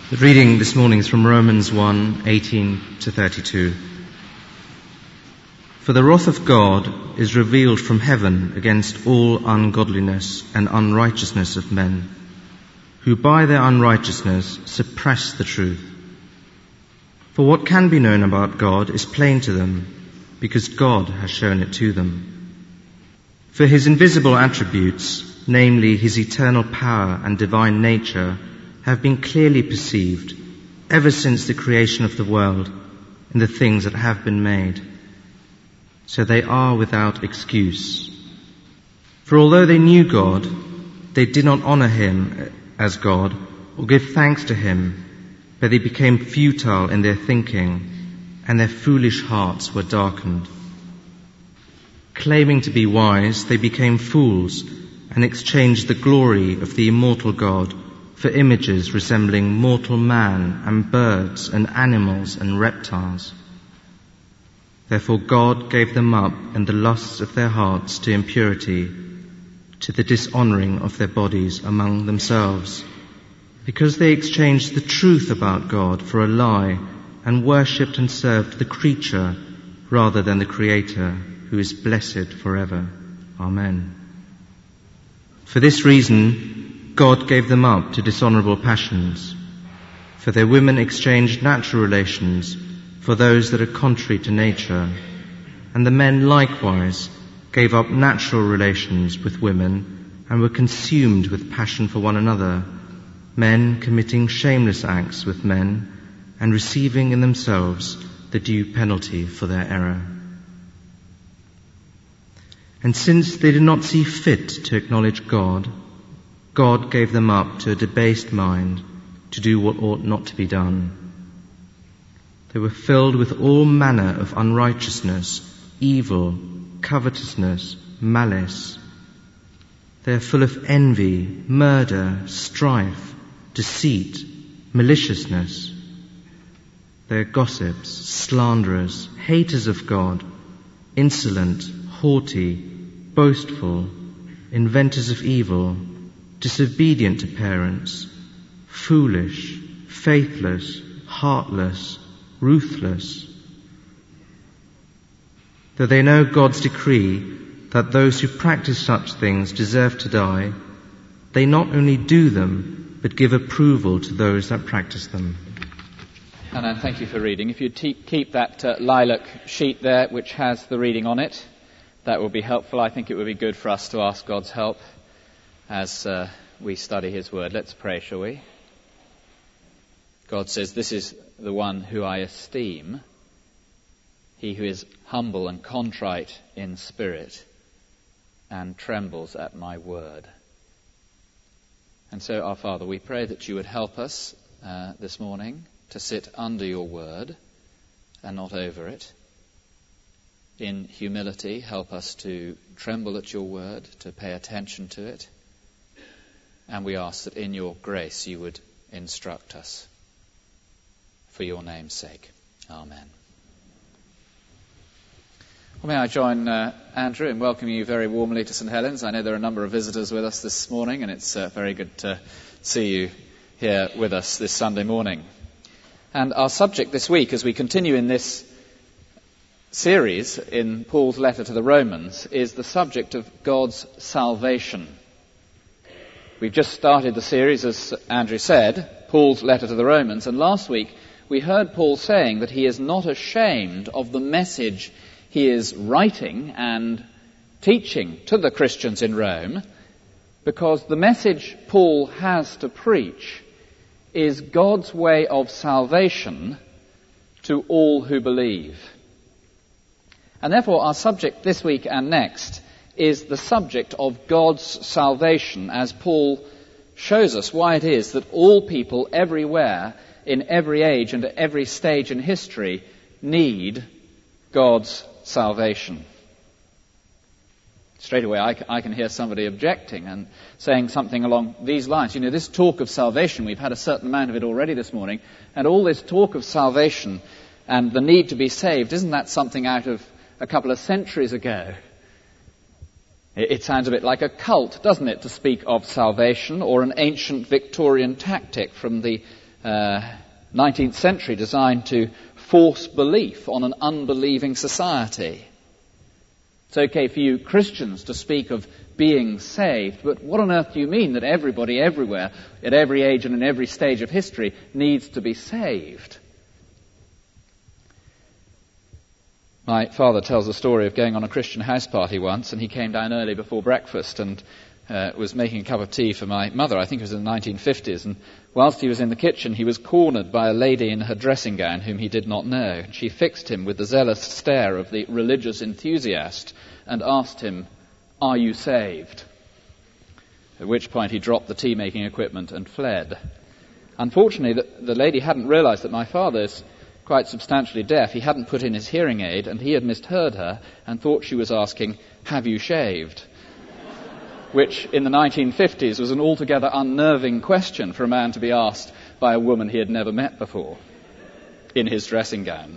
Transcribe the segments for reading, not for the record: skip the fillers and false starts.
The reading this morning is from Romans 1:18 to 32. For the wrath of God is revealed from heaven against all ungodliness and unrighteousness of men, who by their unrighteousness suppress the truth. For what can be known about God is plain to them, because God has shown it to them. For his invisible attributes, namely his eternal power and divine nature, have been clearly perceived ever since the creation of the world in the things that have been made. So they are without excuse. For although they knew God, they did not honor him as God or give thanks to him, but they became futile in their thinking, and their foolish hearts were darkened. Claiming to be wise, they became fools and exchanged the glory of the immortal God for images resembling mortal man and birds and animals and reptiles. Therefore God gave them up in the lusts of their hearts to impurity, to the dishonoring of their bodies among themselves, because they exchanged the truth about God for a lie and worshipped and served the creature rather than the Creator, who is blessed forever. Amen. For this reason, God gave them up to dishonorable passions. For their women exchanged natural relations for those that are contrary to nature, and the men likewise gave up natural relations with women and were consumed with passion for one another, men committing shameless acts with men and receiving in themselves the due penalty for their error. And since they did not see fit to acknowledge God, God gave them up to a debased mind to do what ought not to be done. They were filled with all manner of unrighteousness, evil, covetousness, malice. They are full of envy, murder, strife, deceit, maliciousness. They are gossips, slanderers, haters of God, insolent, haughty, boastful, inventors of evil, disobedient to parents, foolish, faithless, heartless, ruthless. Though they know God's decree that those who practice such things deserve to die, they not only do them, but give approval to those that practice them. And thank you for reading. If you keep that lilac sheet there, which has the reading on it, that will be helpful. I think it would be good for us to ask God's help as we study his word. Let's pray, shall we? God says, "This is the one who I esteem, he who is humble and contrite in spirit and trembles at my word." And so, our Father, we pray that you would help us this morning to sit under your word and not over it. In humility, help us to tremble at your word, to pay attention to it. And we ask that in your grace you would instruct us for your name's sake. Amen. Well, may I join Andrew in welcoming you very warmly to St. Helens. I know there are a number of visitors with us this morning, and it's very good to see you here with us this Sunday morning. And our subject this week, as we continue in this series in Paul's letter to the Romans, is the subject of God's salvation. We've just started the series, as Andrew said, Paul's letter to the Romans, and last week we heard Paul saying that he is not ashamed of the message he is writing and teaching to the Christians in Rome, because the message Paul has to preach is God's way of salvation to all who believe. And therefore our subject this week and next is the subject of God's salvation, as Paul shows us why it is that all people everywhere, in every age and at every stage in history, need God's salvation. Straight away I can hear somebody objecting and saying something along these lines. You know, this talk of salvation, we've had a certain amount of it already this morning, and all this talk of salvation and the need to be saved, isn't that something out of a couple of centuries ago? It sounds a bit like a cult, doesn't it, to speak of salvation, or an ancient Victorian tactic from the 19th century, designed to force belief on an unbelieving society. It's okay for you Christians to speak of being saved, but what on earth do you mean that everybody everywhere, at every age and in every stage of history, needs to be saved? My father tells the story of going on a Christian house party once, and he came down early before breakfast and was making a cup of tea for my mother. I think it was in the 1950s, and whilst he was in the kitchen, he was cornered by a lady in her dressing gown whom he did not know. She fixed him with the zealous stare of the religious enthusiast and asked him, "Are you saved?" At which point he dropped the tea-making equipment and fled. Unfortunately, the lady hadn't realized that my father's quite substantially deaf. He hadn't put in his hearing aid, and he had misheard her and thought she was asking, "Have you shaved?" Which in the 1950s was an altogether unnerving question for a man to be asked by a woman he had never met before in his dressing gown.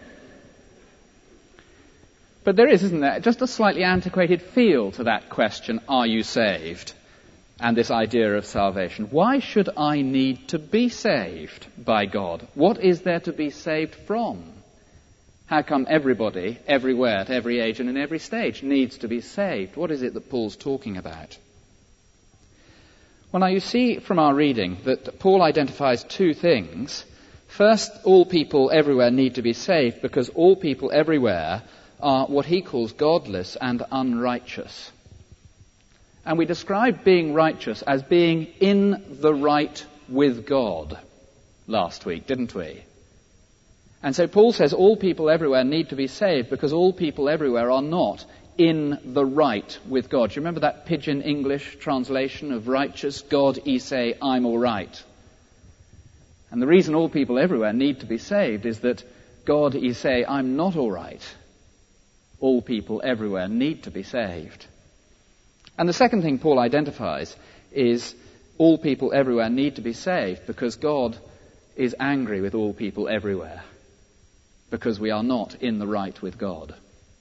But there is, isn't there, just a slightly antiquated feel to that question, "Are you saved?" and this idea of salvation. Why should I need to be saved by God? What is there to be saved from? How come everybody, everywhere, at every age and in every stage needs to be saved? What is it that Paul's talking about? Well, now you see from our reading that Paul identifies two things. First, all people everywhere need to be saved because all people everywhere are what he calls godless and unrighteous. And we described being righteous as being in the right with God last week, didn't we? And so Paul says all people everywhere need to be saved because all people everywhere are not in the right with God. Do you remember that pidgin English translation of righteous? God, ye say, I'm all right. And the reason all people everywhere need to be saved is that God, ye say, I'm not all right. All people everywhere need to be saved. And the second thing Paul identifies is all people everywhere need to be saved because God is angry with all people everywhere, because we are not in the right with God.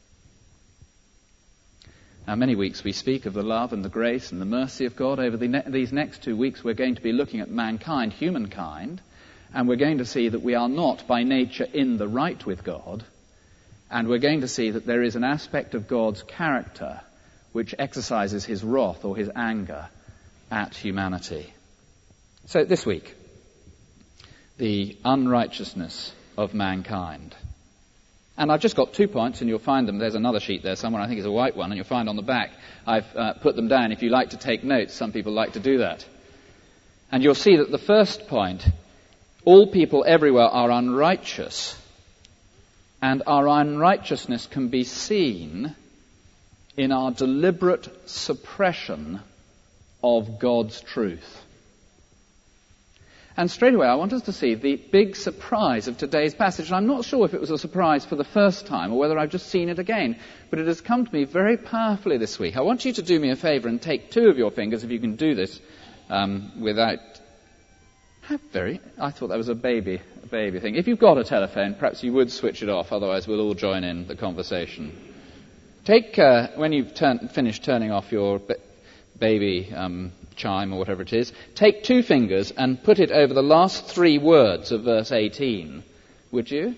Now, many weeks we speak of the love and the grace and the mercy of God. Over these next 2 weeks we're going to be looking at mankind, humankind, and we're going to see that we are not by nature in the right with God, and we're going to see that there is an aspect of God's character which exercises his wrath or his anger at humanity. So this week, the unrighteousness of mankind. And I've just got 2 points, and you'll find them. There's another sheet there somewhere, I think it's a white one, and you'll find on the back I've put them down. If you like to take notes, some people like to do that. And you'll see that the first point, all people everywhere are unrighteous, and our unrighteousness can be seen in our deliberate suppression of God's truth. And straight away I want us to see the big surprise of today's passage. And I'm not sure if it was a surprise for the first time or whether I've just seen it again, but it has come to me very powerfully this week. I want you to do me a favour and take 2 of your fingers, if you can do this, without... I thought that was a baby thing. If you've got a telephone, perhaps you would switch it off, otherwise we'll all join in the conversation. Take, when you've finished turning off your baby chime or whatever it is, take 2 fingers and put it over the last 3 words of verse 18, would you?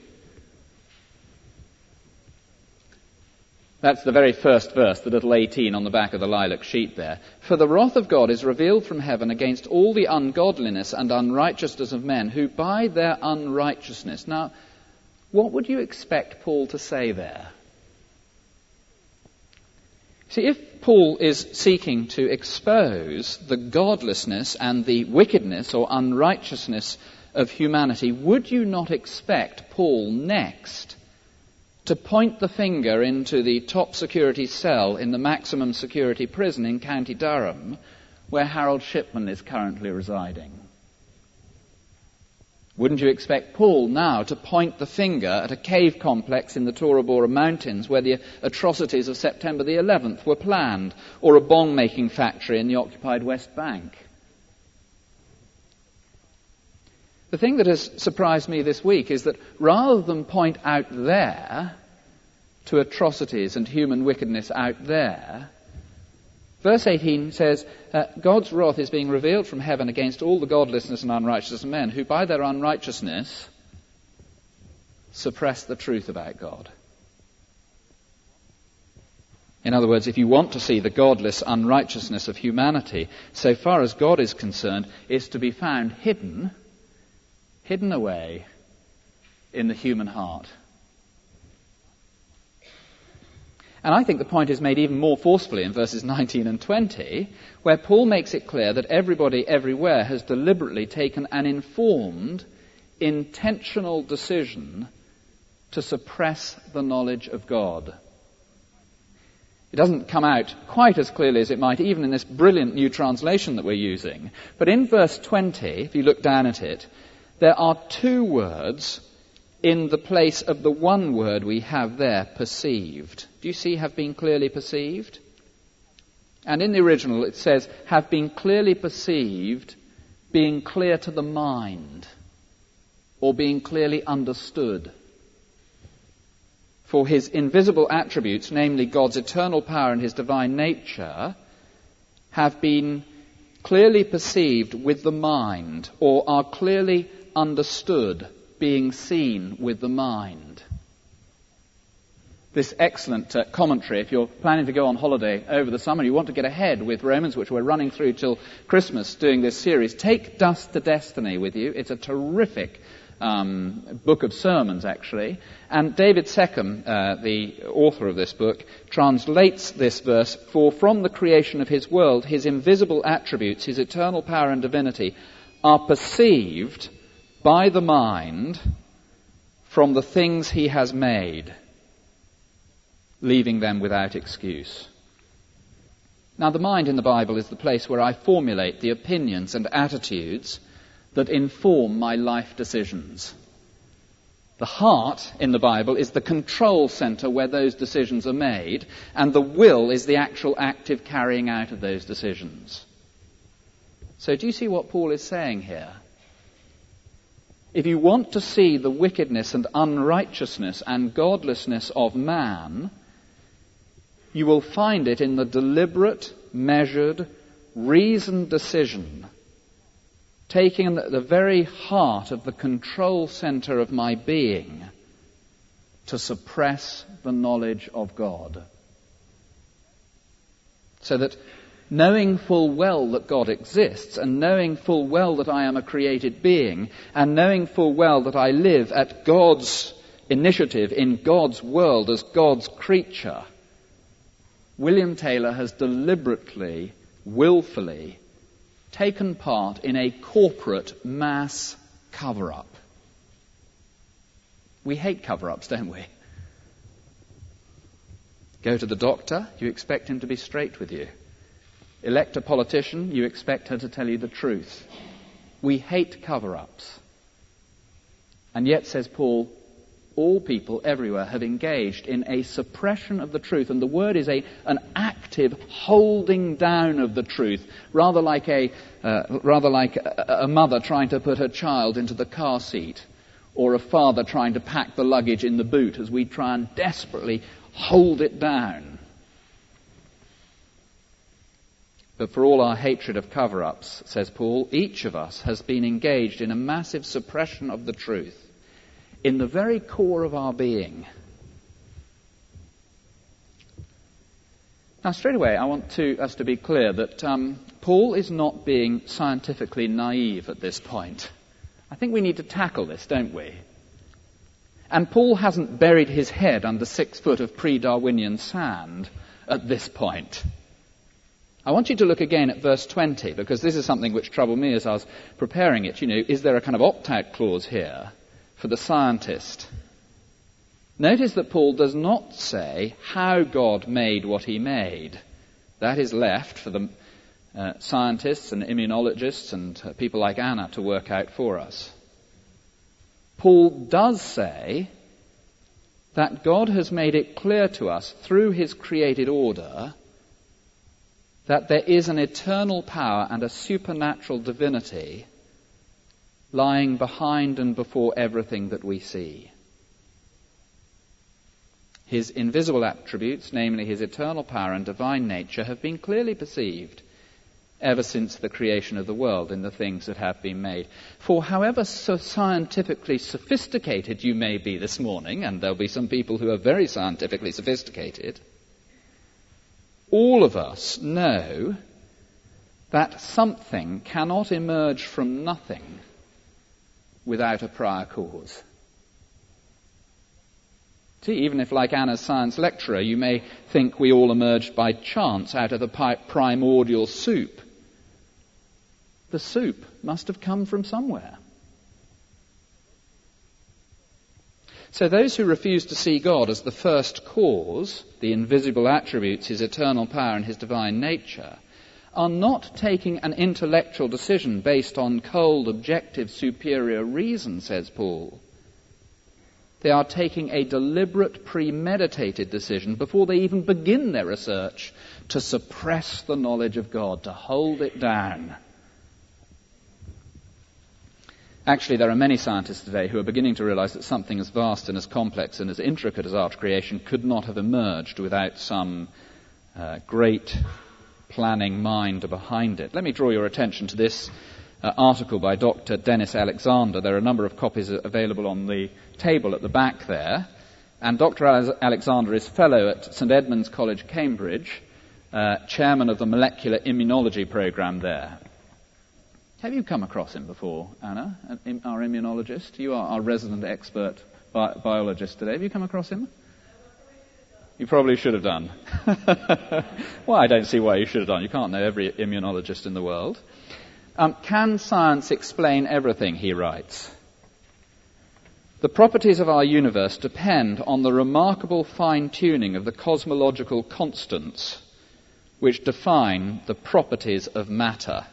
That's the very first verse, the little 18 on the back of the lilac sheet there. For the wrath of God is revealed from heaven against all the ungodliness and unrighteousness of men who by their unrighteousness. Now, what would you expect Paul to say there? See, if Paul is seeking to expose the godlessness and the wickedness or unrighteousness of humanity, would you not expect Paul next to point the finger into the top security cell in the maximum security prison in County Durham, where Harold Shipman is currently residing? Wouldn't you expect Paul now to point the finger at a cave complex in the Tora Bora Mountains where the atrocities of September the 11th were planned, or a bomb-making factory in the occupied West Bank? The thing that has surprised me this week is that rather than point out there to atrocities and human wickedness out there, Verse 18 says, God's wrath is being revealed from heaven against all the godlessness and unrighteousness of men, who by their unrighteousness suppress the truth about God. In other words, if you want to see the godless unrighteousness of humanity, so far as God is concerned, it's to be found hidden away in the human heart. And I think the point is made even more forcefully in verses 19 and 20, where Paul makes it clear that everybody everywhere has deliberately taken an informed, intentional decision to suppress the knowledge of God. It doesn't come out quite as clearly as it might even in this brilliant new translation that we're using. But in verse 20, if you look down at it, there are two words in the place of the one word we have there, perceived. Do you see have been clearly perceived? And in the original it says, have been clearly perceived, being clear to the mind, or being clearly understood. For his invisible attributes, namely God's eternal power and his divine nature, have been clearly perceived with the mind, or are clearly understood, being seen with the mind. This excellent commentary, if you're planning to go on holiday over the summer, you want to get ahead with Romans, which we're running through till Christmas doing this series, take Dust to Destiny with you. It's a terrific book of sermons, actually. And David Seckham, the author of this book, translates this verse, for from the creation of his world, his invisible attributes, his eternal power and divinity, are perceived by the mind from the things he has made, leaving them without excuse. Now, the mind in the Bible is the place where I formulate the opinions and attitudes that inform my life decisions. The heart in the Bible is the control center where those decisions are made, and the will is the actual active carrying out of those decisions. So do you see what Paul is saying here? If you want to see the wickedness and unrighteousness and godlessness of man, you will find it in the deliberate, measured, reasoned decision taking at the very heart of the control center of my being to suppress the knowledge of God. So that knowing full well that God exists, and knowing full well that I am a created being, and knowing full well that I live at God's initiative in God's world as God's creature, William Taylor has deliberately, willfully taken part in a corporate mass cover-up. We hate cover-ups, don't we? Go to the doctor, you expect him to be straight with you. Elect a politician, you expect her to tell you the truth. We hate cover-ups. And yet, says Paul, all people everywhere have engaged in a suppression of the truth. And the word is an active holding down of the truth, rather like a mother trying to put her child into the car seat, or a father trying to pack the luggage in the boot as we try and desperately hold it down. But for all our hatred of cover-ups, says Paul, each of us has been engaged in a massive suppression of the truth in the very core of our being. Now, straight away, I want us to be clear that Paul is not being scientifically naive at this point. I think we need to tackle this, don't we? And Paul hasn't buried his head under 6 foot of pre-Darwinian sand at this point. I want you to look again at verse 20, because this is something which troubled me as I was preparing it. You know, is there a kind of opt-out clause here for the scientist? Notice that Paul does not say how God made what he made. That is left for the scientists and immunologists and people like Anna to work out for us. Paul does say that God has made it clear to us through his created order that there is an eternal power and a supernatural divinity lying behind and before everything that we see. his invisible attributes, namely his eternal power and divine nature, have been clearly perceived ever since the creation of the world in the things that have been made. For however so scientifically sophisticated you may be this morning, and there'll be some people who are very scientifically sophisticated, all of us know that something cannot emerge from nothing without a prior cause. See, even if, like Anna's science lecturer, you may think we all emerged by chance out of the primordial soup, the soup must have come from somewhere. So those who refuse to see God as the first cause, the invisible attributes, his eternal power and his divine nature, are not taking an intellectual decision based on cold, objective, superior reason, says Paul. They are taking a deliberate, premeditated decision before they even begin their research to suppress the knowledge of God, to hold it down. Actually, there are many scientists today who are beginning to realize that something as vast and as complex and as intricate as our creation could not have emerged without some great planning mind behind it. Let me draw your attention to this article by Dr. Dennis Alexander. There are a number of copies available on the table at the back there. And Dr. Alexander is fellow at St. Edmund's College, Cambridge, chairman of the molecular immunology program there. Have you come across him before, Anna, our immunologist? You are our resident expert biologist today. Have you come across him? You probably should have done. Well, I don't see why you should have done. You can't know every immunologist in the world. Can science explain everything, he writes? The properties of our universe depend on the remarkable fine-tuning of the cosmological constants which define the properties of matter.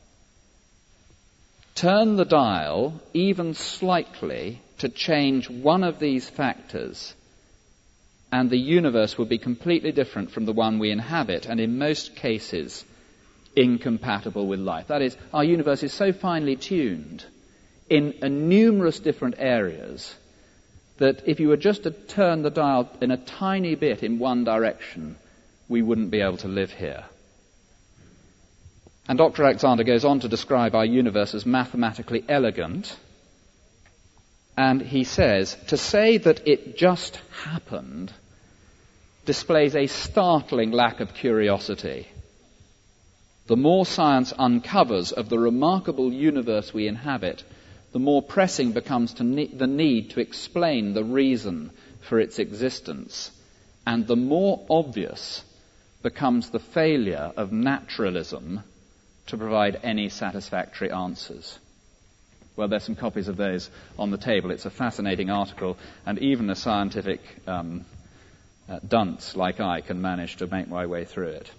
Turn the dial even slightly to change one of these factors, and the universe will be completely different from the one we inhabit, and in most cases, incompatible with life. That is, our universe is so finely tuned in numerous different areas that if you were just to turn the dial in a tiny bit in one direction, we wouldn't be able to live here. And Dr. Alexander goes on to describe our universe as mathematically elegant. And he says, to say that it just happened displays a startling lack of curiosity. The more science uncovers of the remarkable universe we inhabit, the more pressing becomes the need to explain the reason for its existence. And the more obvious becomes the failure of naturalism to provide any satisfactory answers. Well, there's some copies of those on the table. It's a fascinating article, and even a scientific dunce like I can manage to make my way through it.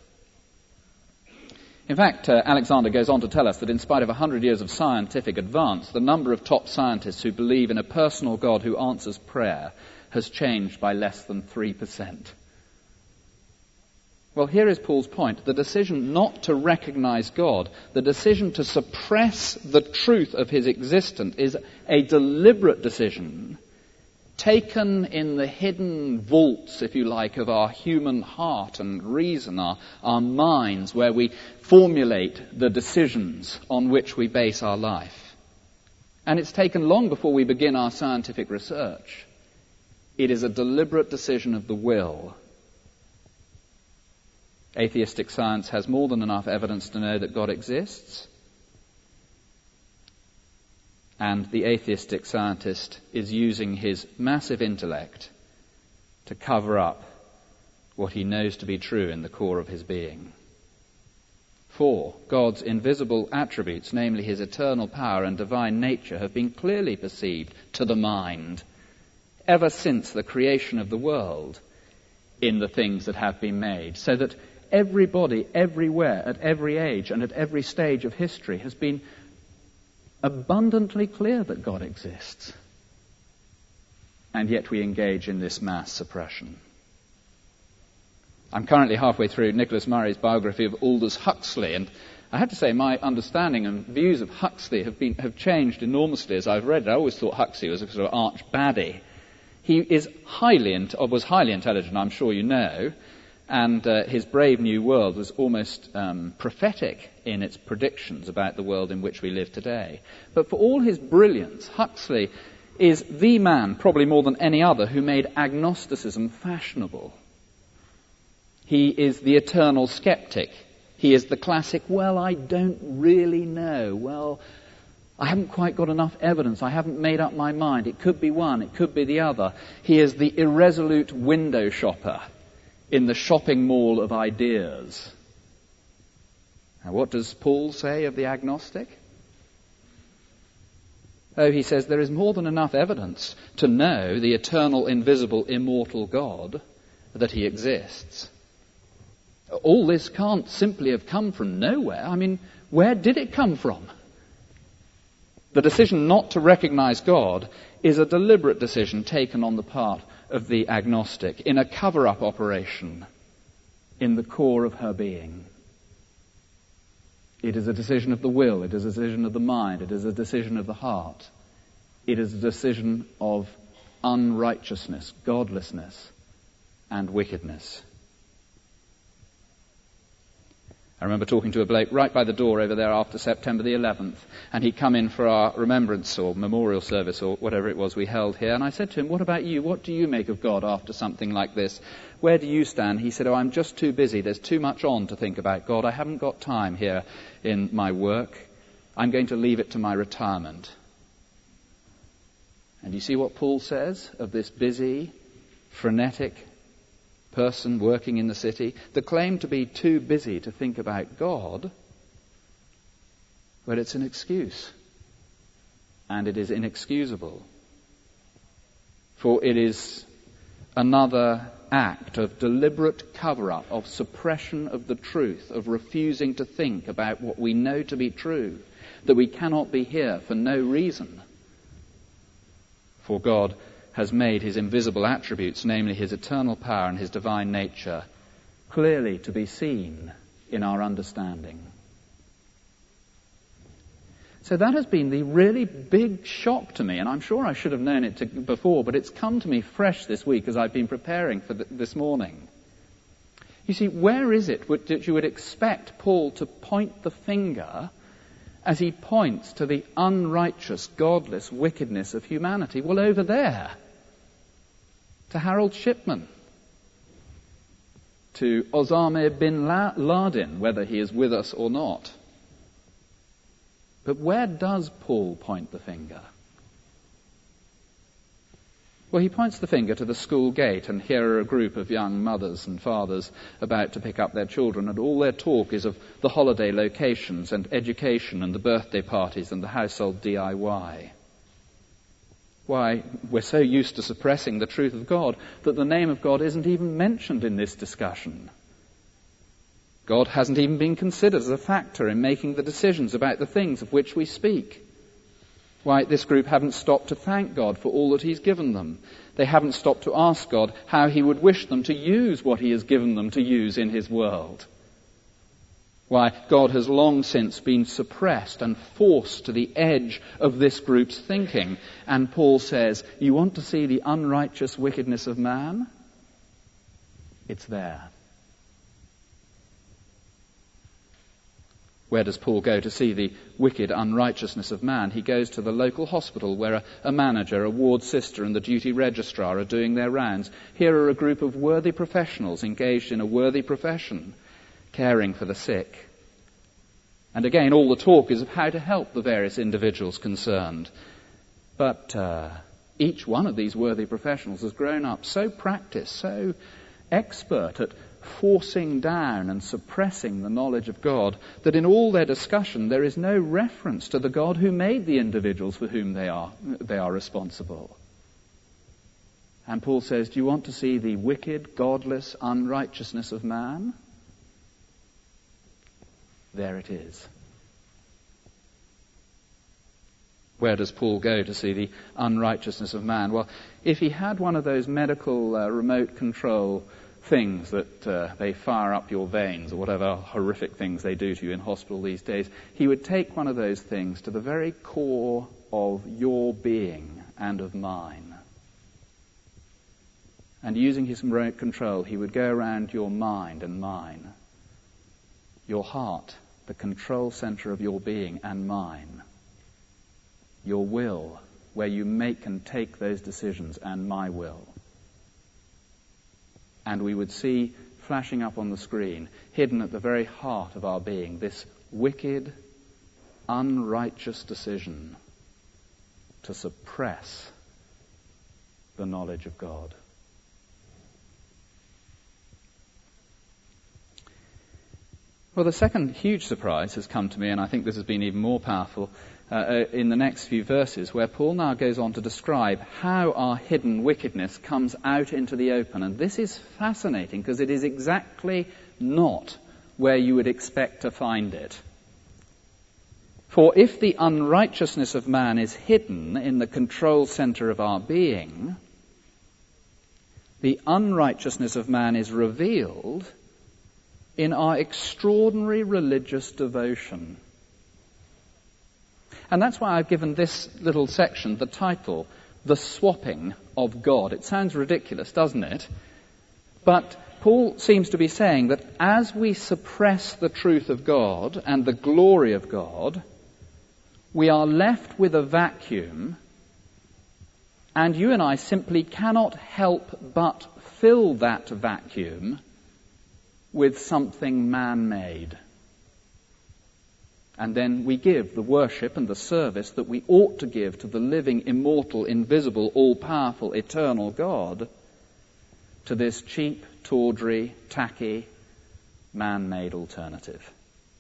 In fact, Alexander goes on to tell us that in spite of 100 years of scientific advance, the number of top scientists who believe in a personal God who answers prayer has changed by less than 3%. Well, here is Paul's point. The decision not to recognize God, the decision to suppress the truth of his existence, is a deliberate decision taken in the hidden vaults, if you like, of our human heart and reason, our minds, where we formulate the decisions on which we base our life. And it's taken long before we begin our scientific research. It is a deliberate decision of the will. Atheistic science has more than enough evidence to know that God exists. And the atheistic scientist is using his massive intellect to cover up what he knows to be true in the core of his being. For God's invisible attributes, namely his eternal power and divine nature, have been clearly perceived to the mind ever since the creation of the world in the things that have been made, so that everybody, everywhere, at every age and at every stage of history has been abundantly clear that God exists. And yet we engage in this mass suppression. I'm currently halfway through Nicholas Murray's biography of Aldous Huxley, and I have to say my understanding and views of Huxley have changed enormously as I've read it. I always thought Huxley was a sort of arch baddie. He was highly intelligent, I'm sure you know, and his Brave New World was almost prophetic in its predictions about the world in which we live today. But for all his brilliance, Huxley is the man, probably more than any other, who made agnosticism fashionable. He is the eternal skeptic. He is the classic, well, I don't really know. Well, I haven't quite got enough evidence. I haven't made up my mind. It could be one, it could be the other. He is the irresolute window shopper in the shopping mall of ideas. Now, what does Paul say of the agnostic? Oh, he says there is more than enough evidence to know the eternal, invisible, immortal God, that he exists. All this can't simply have come from nowhere. I mean, where did it come from? The decision not to recognize God is a deliberate decision taken on the part of the agnostic in a cover-up operation in the core of her being. It is a decision of the will, it is a decision of the mind, it is a decision of the heart. It is a decision of unrighteousness, godlessness, and wickedness. I remember talking to a bloke right by the door over there after September the 11th, and he'd come in for our remembrance or memorial service or whatever it was we held here, and I said to him, what about you? What do you make of God after something like this? Where do you stand? He said, I'm just too busy. There's too much on to think about God. I haven't got time here in my work. I'm going to leave it to my retirement. And you see what Paul says of this busy, frenetic person working in the city? The claim to be too busy to think about God, well, it's an excuse. And it is inexcusable. For it is another act of deliberate cover-up, of suppression of the truth, of refusing to think about what we know to be true, that we cannot be here for no reason. For God has made his invisible attributes, namely his eternal power and his divine nature, clearly to be seen in our understanding. So that has been the really big shock to me, and I'm sure I should have known it before, but it's come to me fresh this week as I've been preparing for this morning. You see, where is it that you would expect Paul to point the finger as he points to the unrighteous, godless wickedness of humanity? Well, over there, to Harold Shipman, to Osama bin Laden, whether he is with us or not. But where does Paul point the finger? Well, he points the finger to the school gate, and here are a group of young mothers and fathers about to pick up their children, and all their talk is of the holiday locations and education and the birthday parties and the household DIY. Why, we're so used to suppressing the truth of God that the name of God isn't even mentioned in this discussion. God hasn't even been considered as a factor in making the decisions about the things of which we speak. Why, this group haven't stopped to thank God for all that he's given them. They haven't stopped to ask God how he would wish them to use what he has given them to use in his world. Why, God has long since been suppressed and forced to the edge of this group's thinking. And Paul says, you want to see the unrighteous wickedness of man? It's there. Where does Paul go to see the wicked unrighteousness of man? He goes to the local hospital where a manager, a ward sister and the duty registrar are doing their rounds. Here are a group of worthy professionals engaged in a worthy profession, caring for the sick. And again, all the talk is of how to help the various individuals concerned. But each one of these worthy professionals has grown up so practiced, so expert at forcing down and suppressing the knowledge of God, that in all their discussion there is no reference to the God who made the individuals for whom they are responsible. And Paul says, do you want to see the wicked, godless unrighteousness of man? There it is. Where does Paul go to see the unrighteousness of man? Well, if he had one of those medical remote control things that they fire up your veins or whatever horrific things they do to you in hospital these days, he would take one of those things to the very core of your being and of mine. And using his remote control, he would go around your mind and mine, your heart, the control center of your being and mine, your will, where you make and take those decisions, and my will. And we would see flashing up on the screen, hidden at the very heart of our being, this wicked, unrighteous decision to suppress the knowledge of God. Well, the second huge surprise has come to me, and I think this has been even more powerful in the next few verses, where Paul now goes on to describe how our hidden wickedness comes out into the open. And this is fascinating, because it is exactly not where you would expect to find it. For if the unrighteousness of man is hidden in the control center of our being, the unrighteousness of man is revealed in our extraordinary religious devotion. And that's why I've given this little section the title, The Swapping of God. It sounds ridiculous, doesn't it? But Paul seems to be saying that as we suppress the truth of God and the glory of God, we are left with a vacuum, and you and I simply cannot help but fill that vacuum with something man-made. And then we give the worship and the service that we ought to give to the living, immortal, invisible, all-powerful, eternal God to this cheap, tawdry, tacky, man-made alternative.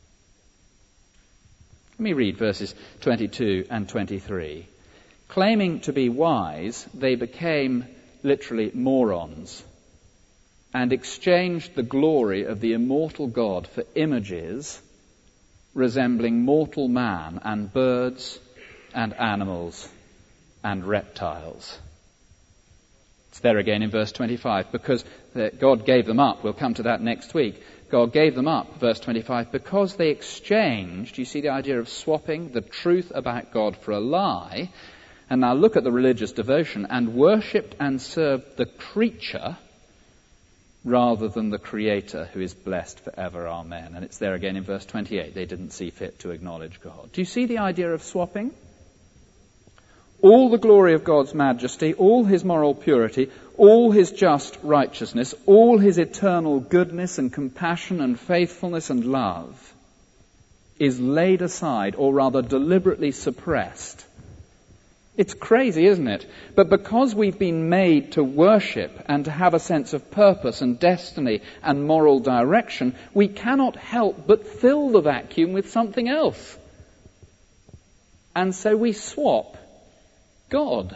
Let me read verses 22 and 23. Claiming to be wise, they became literally morons and exchanged the glory of the immortal God for images resembling mortal man and birds and animals and reptiles. It's there again in verse 25, because God gave them up. We'll come to that next week. God gave them up, verse 25, because they exchanged, you see the idea of swapping the truth about God for a lie. And now look at the religious devotion, and worshipped and served the creature rather than the Creator, who is blessed forever. Amen. And it's there again in verse 28. They didn't see fit to acknowledge God. Do you see the idea of swapping? All the glory of God's majesty, all his moral purity, all his just righteousness, all his eternal goodness and compassion and faithfulness and love is laid aside, or rather deliberately suppressed. It's crazy, isn't it? But because we've been made to worship and to have a sense of purpose and destiny and moral direction, we cannot help but fill the vacuum with something else. And so we swap God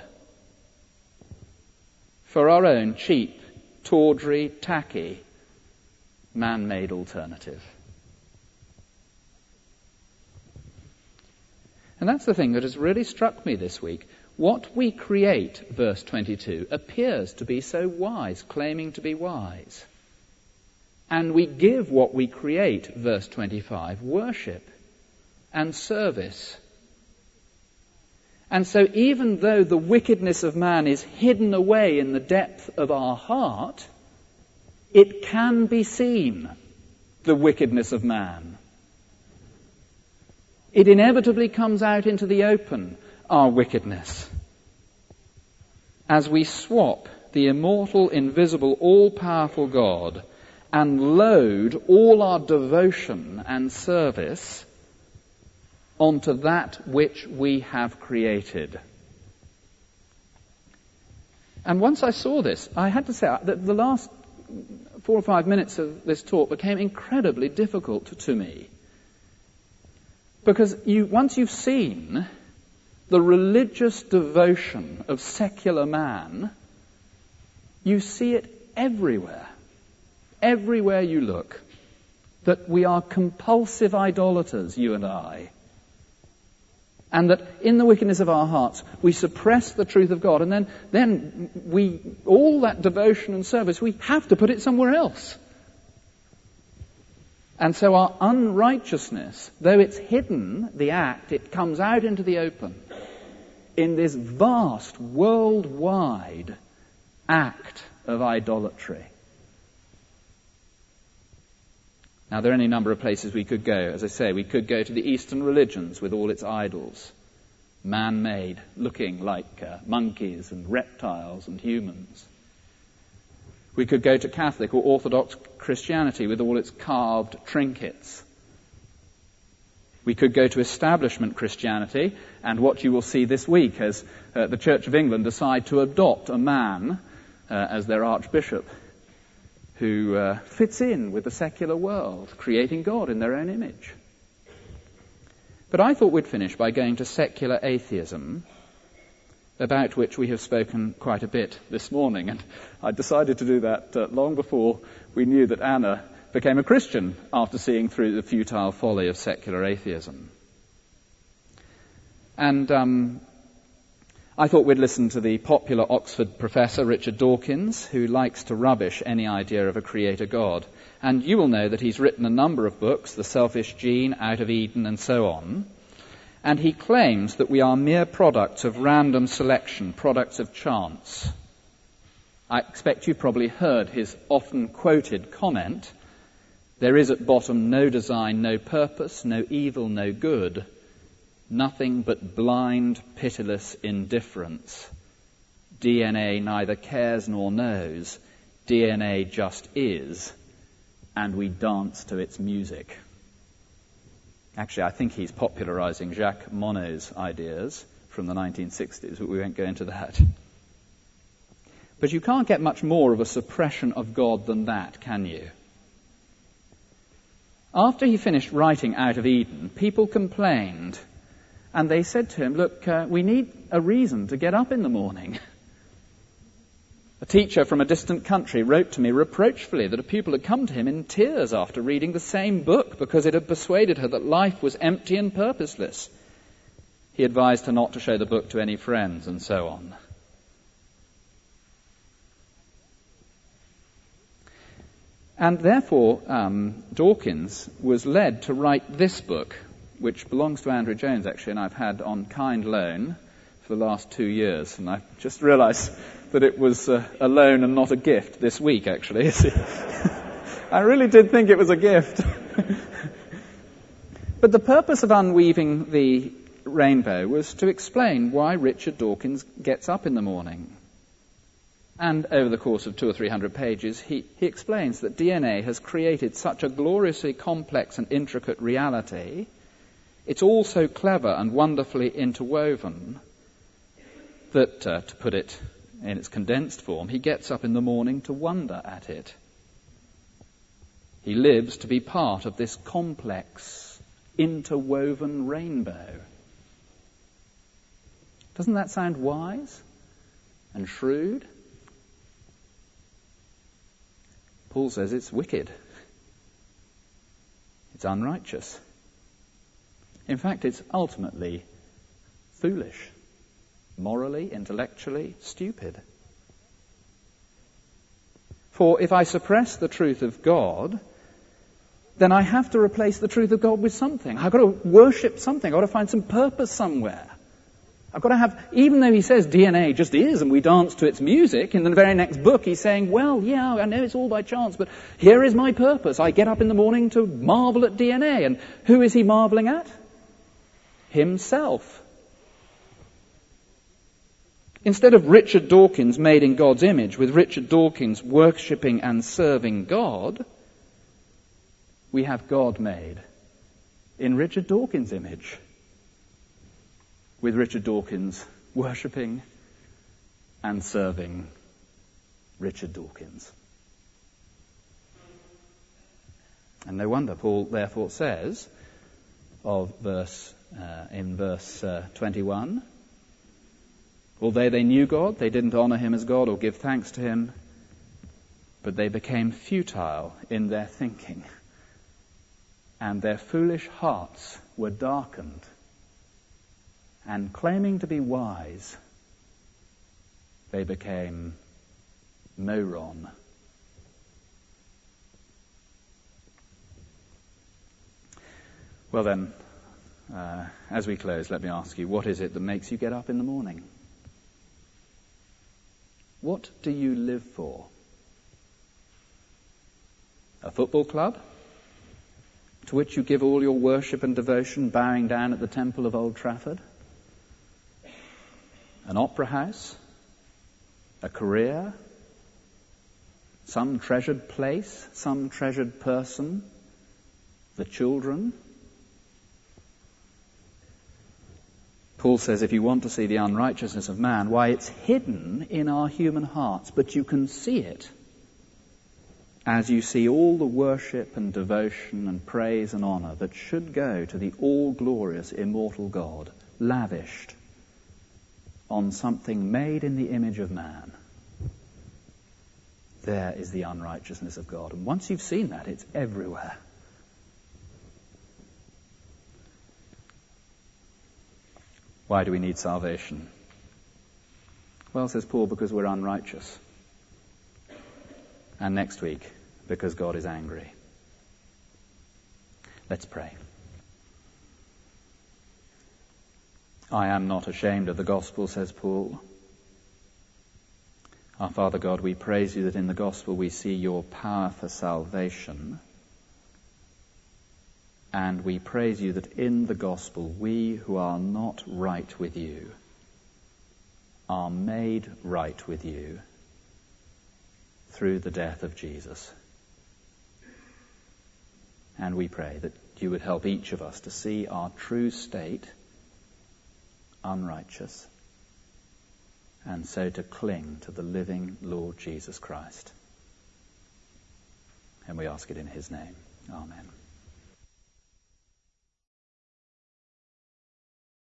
for our own cheap, tawdry, tacky, man-made alternative. And that's the thing that has really struck me this week. What we create, verse 22, appears to be so wise, claiming to be wise. And we give what we create, verse 25, worship and service. And so even though the wickedness of man is hidden away in the depth of our heart, it can be seen, the wickedness of man. It inevitably comes out into the open, our wickedness, as we swap the immortal, invisible, all-powerful God and load all our devotion and service onto that which we have created. And once I saw this, I had to say that the last 4 or 5 minutes of this talk became incredibly difficult to me. Because once you've seen the religious devotion of secular man, you see it everywhere. Everywhere you look. That we are compulsive idolaters, you and I. And that in the wickedness of our hearts, we suppress the truth of God. And then we, all that devotion and service, we have to put it somewhere else. And so our unrighteousness, though it's hidden, the act, it comes out into the open in this vast, worldwide act of idolatry. Now, there are any number of places we could go. As I say, we could go to the Eastern religions with all its idols, man-made, looking like monkeys and reptiles and humans. We could go to Catholic or Orthodox Christianity with all its carved trinkets. We could go to establishment Christianity, and what you will see this week as the Church of England decide to adopt a man as their archbishop who fits in with the secular world, creating God in their own image. But I thought we'd finish by going to secular atheism, about which we have spoken quite a bit this morning. And I decided to do that long before we knew that Anna became a Christian after seeing through the futile folly of secular atheism. And I thought we'd listen to the popular Oxford professor Richard Dawkins, who likes to rubbish any idea of a creator God. And you will know that he's written a number of books, The Selfish Gene, Out of Eden, and so on. And he claims that we are mere products of random selection, products of chance. I expect you've probably heard his often quoted comment, "There is at bottom no design, no purpose, no evil, no good, nothing but blind, pitiless indifference. DNA neither cares nor knows. DNA just is, and we dance to its music." Actually, I think he's popularizing Jacques Monod's ideas from the 1960s, but we won't go into that. But you can't get much more of a suppression of God than that, can you? After he finished writing Out of Eden, people complained, and they said to him, "Look, we need a reason to get up in the morning." A teacher from a distant country wrote to me reproachfully that a pupil had come to him in tears after reading the same book because it had persuaded her that life was empty and purposeless. He advised her not to show the book to any friends, and so on. And therefore, Dawkins was led to write this book, which belongs to Andrew Jones, actually, and I've had on kind loan for the last 2 years. And I've just realized that it was a loan and not a gift this week, actually. I really did think it was a gift. But the purpose of unweaving the rainbow was to explain why Richard Dawkins gets up in the morning. And over the course of 200 or 300 pages, he explains that DNA has created such a gloriously complex and intricate reality. It's all so clever and wonderfully interwoven that, to put it in its condensed form, he gets up in the morning to wonder at it. He lives to be part of this complex, interwoven rainbow. Doesn't that sound wise and shrewd? Paul says it's wicked. It's unrighteous. In fact, it's ultimately foolish. Morally, intellectually, stupid. For if I suppress the truth of God, then I have to replace the truth of God with something. I've got to worship something. I've got to find some purpose somewhere. I've got to have, even though he says DNA just is and we dance to its music, in the very next book he's saying, well, yeah, I know it's all by chance, but here is my purpose. I get up in the morning to marvel at DNA. And who is he marveling at? Himself. Instead of Richard Dawkins made in God's image, with Richard Dawkins worshipping and serving God, we have God made in Richard Dawkins' image, with Richard Dawkins worshipping and serving Richard Dawkins. And no wonder Paul therefore says in verse 21, although they knew God, they didn't honor him as God or give thanks to him, but they became futile in their thinking, and their foolish hearts were darkened. And claiming to be wise, they became moron. Well then, as we close, let me ask you, what is it that makes you get up in the morning? What do you live for? A football club to which you give all your worship and devotion, bowing down at the temple of Old Trafford? An opera house? A career? Some treasured place? Some treasured person? The children? Paul says if you want to see the unrighteousness of man, why, it's hidden in our human hearts, but you can see it as you see all the worship and devotion and praise and honor that should go to the all-glorious, immortal God, lavished on something made in the image of man. There is the unrighteousness of God. And once you've seen that, it's everywhere. Why do we need salvation? Well, says Paul, because we're unrighteous. And next week, because God is angry. Let's pray. I am not ashamed of the gospel, says Paul. Our Father God, we praise you that in the gospel we see your power for salvation. And we praise you that in the gospel we who are not right with you are made right with you through the death of Jesus. And we pray that you would help each of us to see our true state, unrighteous, and so to cling to the living Lord Jesus Christ. And we ask it in his name. Amen.